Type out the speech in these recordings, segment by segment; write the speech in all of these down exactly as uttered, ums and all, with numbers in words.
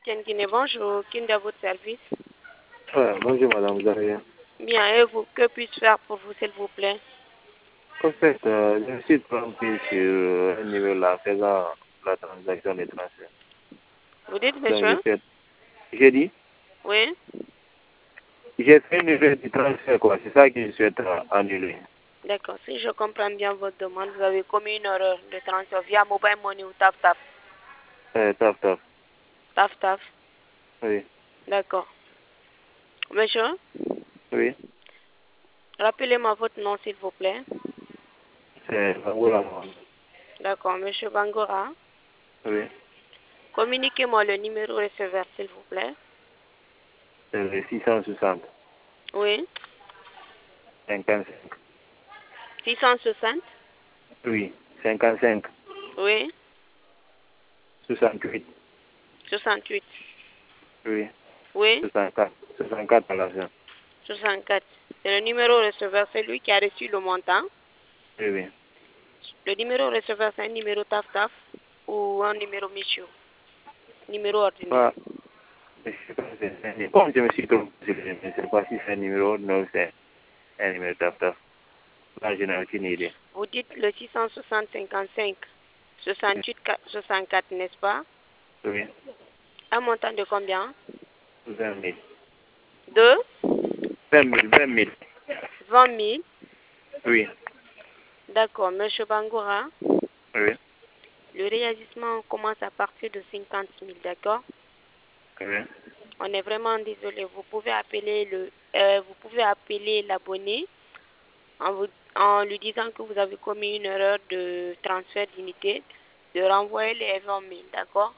Ken Guinée, bonjour. Qui est à votre service? Ouais, bonjour madame, vous allez bien? Bien, et vous, que puis-je faire pour vous, s'il vous plaît? En fait, euh, je me suis trompé sur euh, un numéro là faisant la transaction des transferts. Vous dites, Donc, je monsieur? fais, j'ai dit, Oui? j'ai fait une numéro de transfert, quoi. C'est ça que je souhaite euh, annuler. D'accord. Si je comprends bien votre demande, vous avez commis une erreur de transfert via Mobile Money ou Tap Tap. Euh, taf, taf. Taf Taf. Oui, D'accord. Monsieur, oui. rappelez-moi votre nom, s'il vous plaît. C'est Angola, moi. D'accord. Monsieur Bangora, Oui. communiquez-moi le numéro receveur, s'il vous plaît. C'est le six cent soixante, Oui? cinquante-cinq. six cent soixante? Oui, cinquante-cinq, Oui? soixante-huit. soixante-huit? Oui, Oui? soixante-quatre. soixante-quatre à la fin. soixante-quatre. C'est le numéro receveur, c'est lui qui a reçu le montant. Oui, oui. Le numéro receveur, c'est un numéro Taf Taf ou un numéro Michou? Numéro ordinaire. Pas, je sais pas, c'est un numéro. Comme je me suis trompé, je ne sais pas si c'est un numéro, non, c'est un numéro taf, taf. Là, je n'ai aucune idée. Vous dites le six cent soixante cinquante-cinq soixante-huit soixante-quatre, n'est-ce pas? Oui, Un montant de combien? vingt mille. De vingt mille, vingt mille. vingt mille. Oui, D'accord, monsieur Bangoura. oui, Le réagissement commence à partir de cinquante mille, d'accord? oui. On est vraiment désolé. Vous pouvez appeler le, euh, vous pouvez appeler l'abonné en, vous, en lui disant que vous avez commis une erreur de transfert d'unité, de renvoyer les vingt mille, d'accord?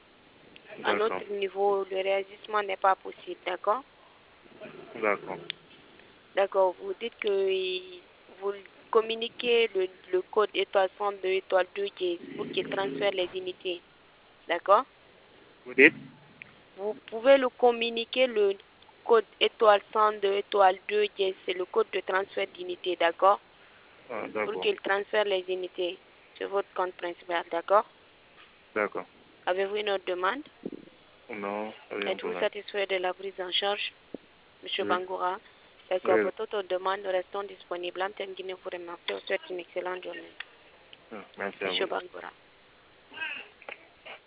À D'accord, notre niveau, le réagissement n'est pas possible, d'accord? d'accord, D'accord, vous dites que vous communiquez le, le code étoile cent deux étoile deux dièse pour qu'il transfère les unités, d'accord? Vous dites? Vous pouvez le communiquer le code étoile cent deux étoile deux dièse, c'est le code de transfert d'unité, d'accord? Ah, Pour d'accord, qu'il transfère les unités sur votre compte principal, d'accord? d'accord. Avez-vous une autre demande? Non, rien pour Êtes-vous là. satisfait de la prise en charge, monsieur Oui, Bangoura? D'accord, oui, oui. pour toute autre demande, nous restons disponibles. Antenne Guinée vous remercie. Vous souhaite une excellente journée, Ah, merci à monsieur vous. Bangoura.